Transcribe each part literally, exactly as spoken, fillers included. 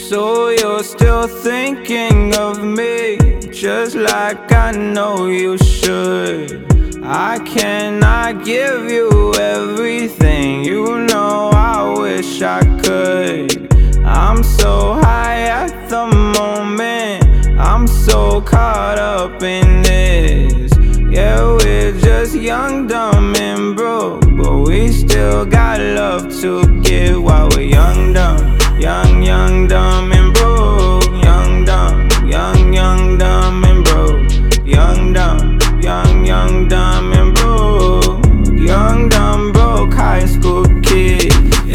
So you're still thinking of me, just like I know you should. I cannot give you everything, you know I wish I could. I'm so high at the moment, I'm so caught up in this. Yeah, we're just young, dumb, and broke, but we still got love to give while we're young, dumb. Young, young, dumb, and broke. Young, dumb, young, young, dumb, and broke. Young, dumb, young, young, dumb, and broke. Young, dumb, broke high school kid.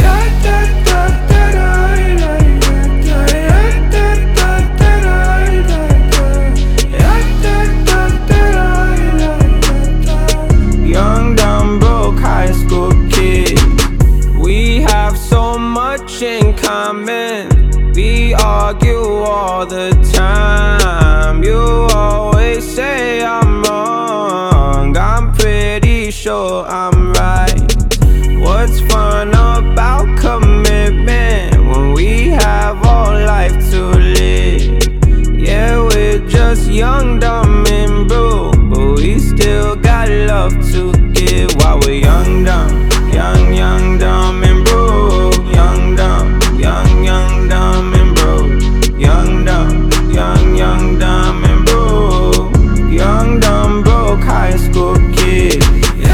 Young, dumb, broke high school kid. We have so much in common. We argue all the time. You always say I'm wrong, I'm pretty sure I'm right. What's fun about commitment when we have all life to live? Yeah, we're just young, dumb, and broke, but we still got love to give while we're young, dumb. Young, young, dumb, and broke. Young, dumb, young, young, dumb, and broke. Young, dumb, young, young, dumb, and broke. Young, dumb, broke high school kid.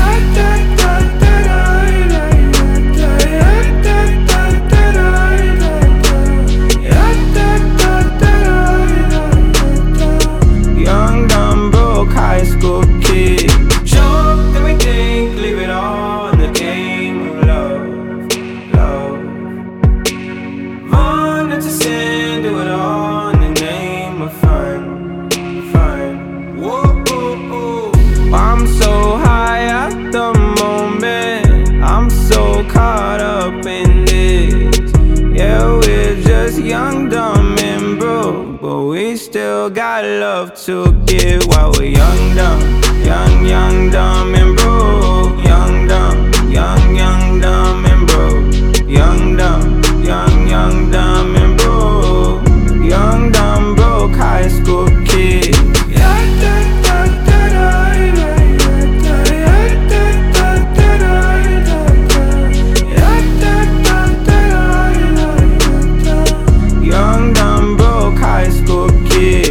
Young, dumb, broke high school kid. Sure, then we think, leave it all in the game of love, love. Run into sin, do it all in the name of fun, fun. Whoa, oh, oh. I'm so high at the moment, I'm so caught up in this. Yeah, we're just young, dumb, and broke, but we still got love to give while we're young, dumb. Young, young, dumb, and broke. Young, dumb, young, young, dumb, and broke. Young, dumb, young, young, dumb, and broke. Young, dumb, broke high school kid. Young, dumb, broke high school kid.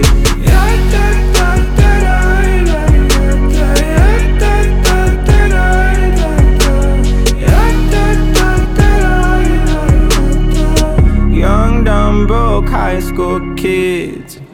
Young, dumb, broke high school kids.